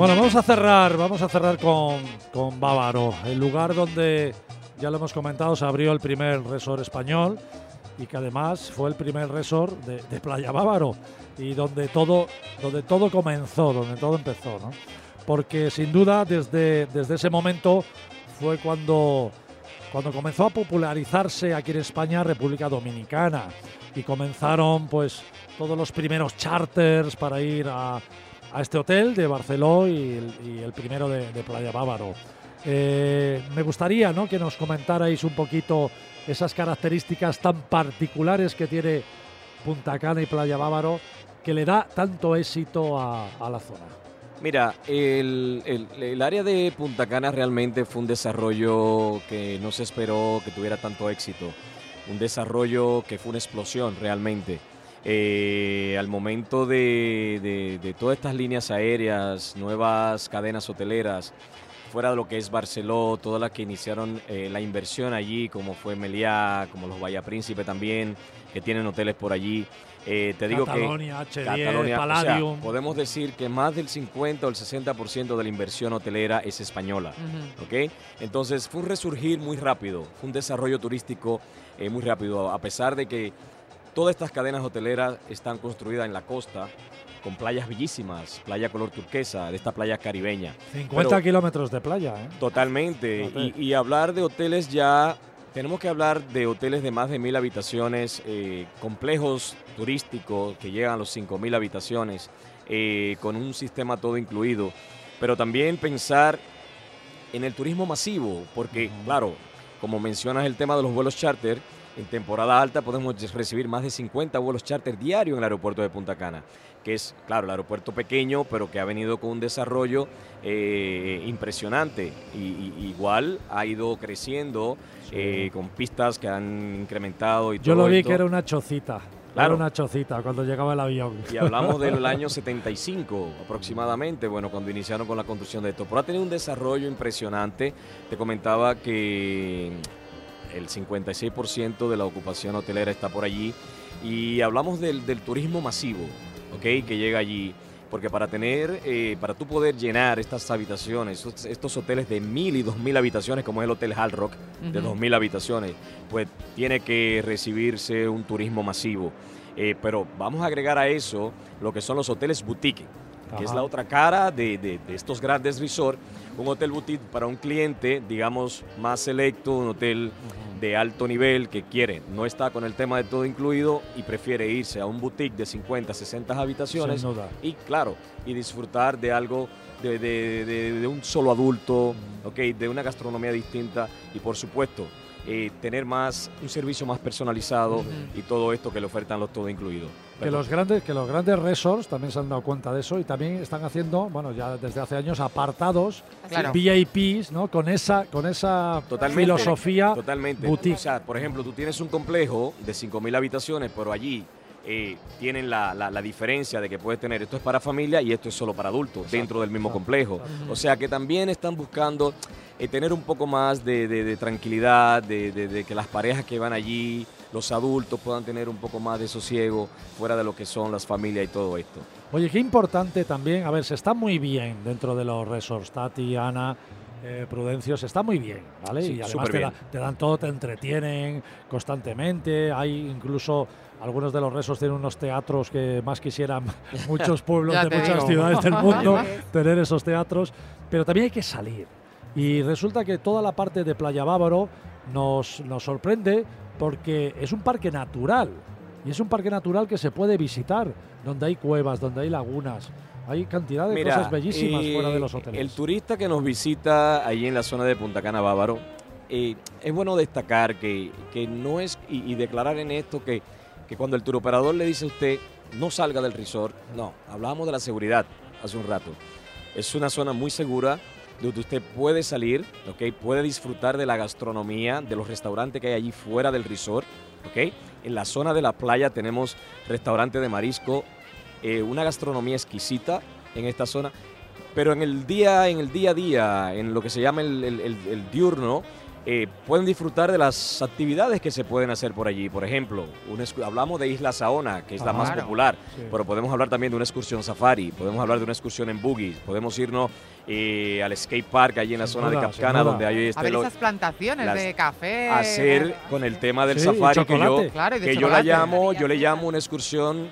Bueno, vamos a cerrar con Bávaro, el lugar donde, ya lo hemos comentado, se abrió el primer resort español y que además fue el primer resort de Playa Bávaro y donde todo comenzó, donde todo empezó, ¿no? Porque sin duda desde ese momento fue cuando comenzó a popularizarse aquí en España República Dominicana y comenzaron pues todos los primeros charters para ir a este hotel de Barceló y el primero de Playa Bávaro. Me gustaría, ¿no?, que nos comentarais un poquito esas características tan particulares que tiene Punta Cana y Playa Bávaro, que le da tanto éxito a la zona. Mira, el área de Punta Cana realmente fue un desarrollo que no se esperó que tuviera tanto éxito. Un desarrollo que fue una explosión realmente. Al momento de todas estas líneas aéreas, nuevas cadenas hoteleras, fuera de lo que es Barceló, todas las que iniciaron la inversión allí, como fue Meliá, como los Bahía Príncipe también, que tienen hoteles por allí. Te digo Catalonia, que H10, Catalonia, Palladium. o sea, podemos decir que más del 50 o el 60% de la inversión hotelera es española. ¿Okay? Entonces fue un resurgir muy rápido, fue un desarrollo turístico muy rápido, a pesar de que todas estas cadenas hoteleras están construidas en la costa, con playas bellísimas, playa color turquesa, de esta playa caribeña. 50 kilómetros de playa, ¿eh? Totalmente. Y hablar de hoteles ya, tenemos que hablar de hoteles de más de 1000 habitaciones, complejos turísticos que llegan a los 5000 habitaciones, con un sistema todo incluido. Pero también pensar en el turismo masivo, porque, claro, como mencionas el tema de los vuelos charter, en temporada alta podemos recibir más de 50 vuelos charter diarios en el aeropuerto de Punta Cana, que es, claro, el aeropuerto pequeño, pero que ha venido con un desarrollo impresionante. Y igual ha ido creciendo, con pistas que han incrementado y todo. Yo lo vi esto. que era una chocita. Claro. Era una chocita cuando llegaba el avión. Y hablamos del año 75 aproximadamente, bueno, cuando iniciaron con la construcción de esto. Pero ha tenido un desarrollo impresionante. Te comentaba que el 56% de la ocupación hotelera está por allí. Y hablamos del turismo masivo, ¿ok?, que llega allí. Porque para tú poder llenar estas habitaciones, estos hoteles de 1000 y 2000 habitaciones, como es el Hotel Hard Rock, de 2000 habitaciones, pues tiene que recibirse un turismo masivo. Pero vamos a agregar a eso lo que son los hoteles boutique, que es la otra cara de estos grandes resorts. Un hotel boutique para un cliente, digamos, más selecto, un hotel de alto nivel que no está con el tema de todo incluido y prefiere irse a un boutique de 50, 60 habitaciones. Sin duda. Y claro, y disfrutar de algo de un solo adulto, okay, de una gastronomía distinta y por supuesto tener un servicio más personalizado y todo esto que le ofertan los todo incluido. Que los grandes resorts también se han dado cuenta de eso y también están haciendo, bueno, ya desde hace años, apartados, Claro. VIPs, ¿no?, con esa filosofía Totalmente. boutique. O sea, por ejemplo, tú tienes un complejo de 5000 habitaciones, pero allí tienen la diferencia de que puedes tener, esto es para familia y esto es solo para adultos, dentro del mismo complejo. O sea que también están buscando tener un poco más de tranquilidad, de que las parejas que van allí, los adultos puedan tener un poco más de sosiego fuera de lo que son las familias y todo esto. Oye, qué importante también, a ver, se está muy bien dentro de los resorts, Tati, Ana, Prudencio, se está muy bien, ¿vale? Sí, y además te dan todo, te entretienen constantemente, hay incluso algunos de los resorts tienen unos teatros que más quisieran muchos pueblos de muchas ciudades del mundo tener esos teatros, pero también hay que salir. Y resulta que toda la parte de Playa Bávaro nos sorprende porque es un parque natural. Y es un parque natural que se puede visitar, donde hay cuevas, donde hay lagunas. Hay cantidad de cosas bellísimas fuera de los hoteles. El turista que nos visita allí en la zona de Punta Cana Bávaro, es bueno destacar que no es, y declarar en esto que cuando el turoperador le dice a usted no salga del resort, no, hablábamos de la seguridad hace un rato. Es una zona muy segura, donde usted puede salir, ¿okay?, puede disfrutar de la gastronomía, de los restaurantes que hay allí fuera del resort, ¿okay? En la zona de la playa tenemos restaurante de marisco, una gastronomía exquisita en esta zona, pero en el día a día, en lo que se llama el diurno, pueden disfrutar de las actividades que se pueden hacer por allí. Por ejemplo, hablamos de Isla Saona, que es la más popular, pero podemos hablar también de una excursión safari, podemos hablar de una excursión en buggy, podemos irnos al skate park allí en la zona de Capcana, donde hay esas plantaciones de café. Hacer con el tema del safari, que yo le llamo una excursión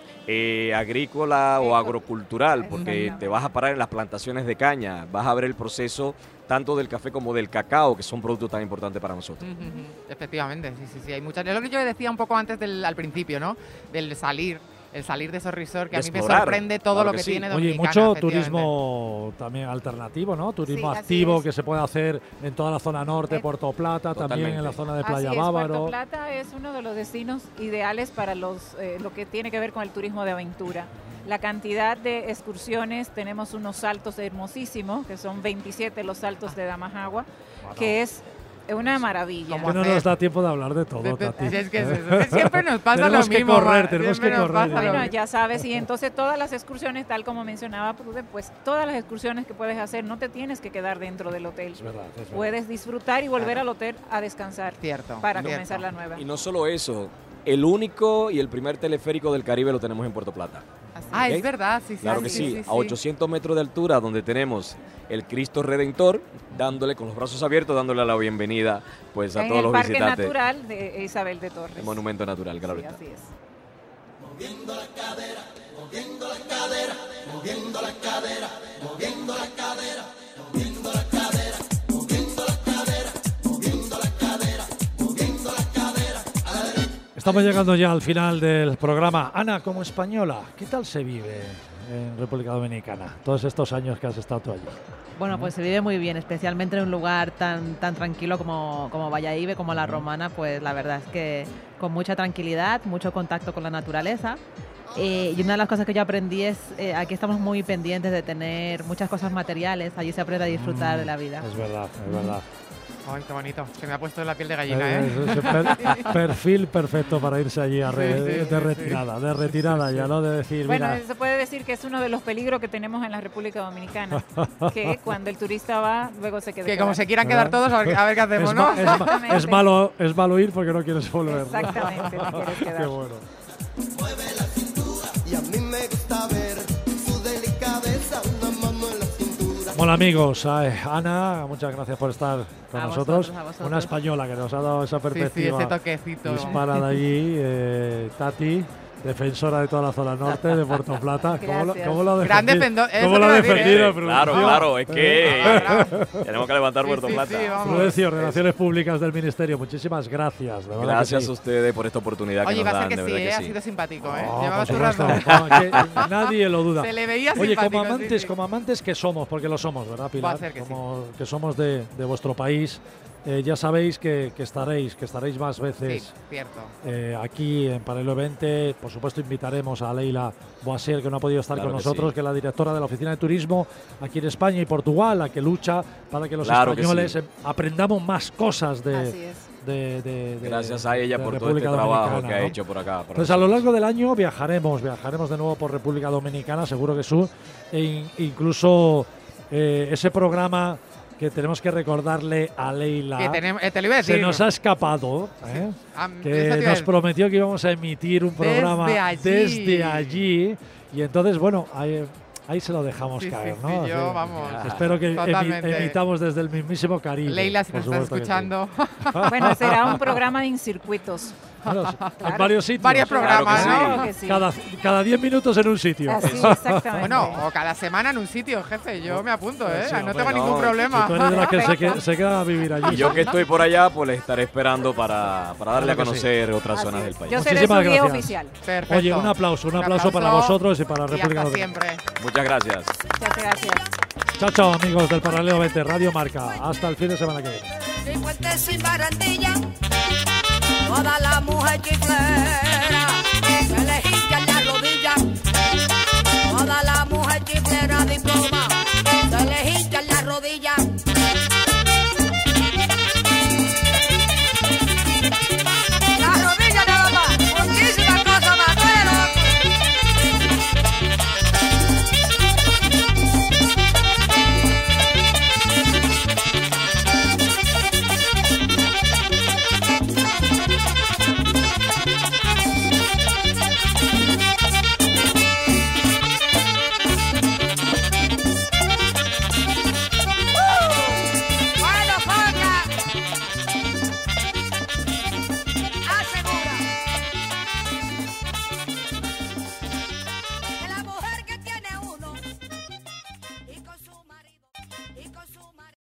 agrícola o agrocultural, porque te vas a parar en las plantaciones de caña, vas a ver el proceso tanto del café como del cacao, que son productos tan importantes para nosotros. Efectivamente, sí, hay muchas. Es lo que yo decía un poco antes al principio, ¿no? Del salir de esos resorts, que a mí me sorprende todo lo que tiene Dominicana. Oye, mucho turismo también alternativo, ¿no? Turismo activo que se puede hacer en toda la zona norte, Puerto Plata, también en la zona de Playa Bávaro. Puerto Plata es uno de los destinos ideales para lo que tiene que ver con el turismo de aventura. La cantidad de excursiones, tenemos unos saltos hermosísimos, que son 27 los saltos de Damajagua, que es una maravilla. Que no nos da tiempo de hablar de todo, Tati. Es que siempre nos pasa lo mismo. Tenemos que correr. Bueno, ya sabes, y entonces todas las excursiones, tal como mencionaba Pruden, pues todas las excursiones que puedes hacer, no te tienes que quedar dentro del hotel. Es verdad. Puedes disfrutar y volver al hotel a descansar para comenzar la nueva. Y no solo eso, el único y el primer teleférico del Caribe lo tenemos en Puerto Plata. ¿Okay? Es verdad, sí. Claro que sí, a 800 metros de altura, donde tenemos el Cristo Redentor, dándole con los brazos abiertos, dándole la bienvenida pues a todos los visitantes. En el Parque Natural de Isabel de Torres. El monumento natural, claro. Sí, así es. Moviendo la cadera, moviendo la cadera, moviendo la cadera, moviendo la cadera, moviendo la cadera, moviendo la cadera, moviendo la cadera, moviendo la cadera. Estamos llegando ya al final del programa. Ana, como española, ¿qué tal se vive en República Dominicana todos estos años que has estado tú allí? Bueno, pues se vive muy bien, especialmente en un lugar tan tranquilo como Valladolid, como La Romana, pues la verdad es que con mucha tranquilidad, mucho contacto con la naturaleza. Y una de las cosas que yo aprendí es, aquí estamos muy pendientes de tener muchas cosas materiales, allí se aprende a disfrutar de la vida. Es verdad, es verdad. Ay, qué bonito. Se me ha puesto la piel de gallina, ¿eh? Perfil perfecto para irse allí de retirada ya, ¿no? De decir, bueno, mira. se puede decir que es uno de los peligros que tenemos en la República Dominicana, que cuando el turista va, luego se queda. Que como se quieran quedar todos, a ver qué hacemos, ¿no? Es malo ir porque no quieres volver. Exactamente, no quieres quedar. Qué bueno. Mueve la cintura y a mí me gusta ver su delicadeza, una mano en la cintura. Hola amigos, Ana, muchas gracias por estar con nosotros. Vosotros. Una española que nos ha dado esa perspectiva. Sí, ese toquecito. Dispara de allí, Tati, defensora de toda la zona norte de Puerto Plata. ¿Cómo lo ha defendido? Claro, es que tenemos que levantar Puerto Plata. Prudencio, Relaciones Públicas del Ministerio, muchísimas gracias. Gracias a ustedes por esta oportunidad que nos dan. Oye, va a ser que sí, ha sido simpático, ¿eh? Llevaba su razón. Nadie lo duda. Se le veía Oye, simpático. como amantes que somos, porque lo somos, ¿verdad, Pilar? Va a ser que que somos de vuestro país. Ya sabéis que estaréis más veces aquí en Paralelo 20. Por supuesto, invitaremos a Leila Boisier, que no ha podido estar con nosotros, que es la directora de la Oficina de Turismo aquí en España y Portugal, la que lucha para que los españoles aprendamos más cosas gracias a ella por todo este trabajo que ha hecho por acá. Entonces, a lo largo del año viajaremos de nuevo por República Dominicana, seguro que sí. Incluso ese programa que tenemos que recordarle a Leila, te lo iba a decir, se nos ha escapado, que nos prometió que íbamos a emitir un programa desde allí, y entonces, bueno, ahí se lo dejamos caer, ¿no? Espero que emitamos desde el mismísimo Caribe. Leila, si nos estás escuchando. Bueno, será un programa en circuitos. Bueno, en varios sitios. Varios programas, claro que sí. Cada 10 minutos en un sitio. Así, exactamente. Bueno, o cada semana en un sitio, jefe. Yo me apunto, ¿eh? No tengo ningún problema. Tú eres de las que se quedan a vivir allí. Y yo que estoy por allá, pues les estaré esperando para darle a conocer otras zonas del país. Yo seré su guía oficial. Perfecto. Oye, un aplauso para vosotros y para la República Dominicana. Siempre. Muchas gracias. Muchas gracias. Chao, amigos del Paralelo 20 Radio Marca. Hasta el fin de semana que viene. Sin Fuentes, sin Barandilla, toda la mujer chiflera se le hincha la rodilla, toda la mujer chiflera diploma.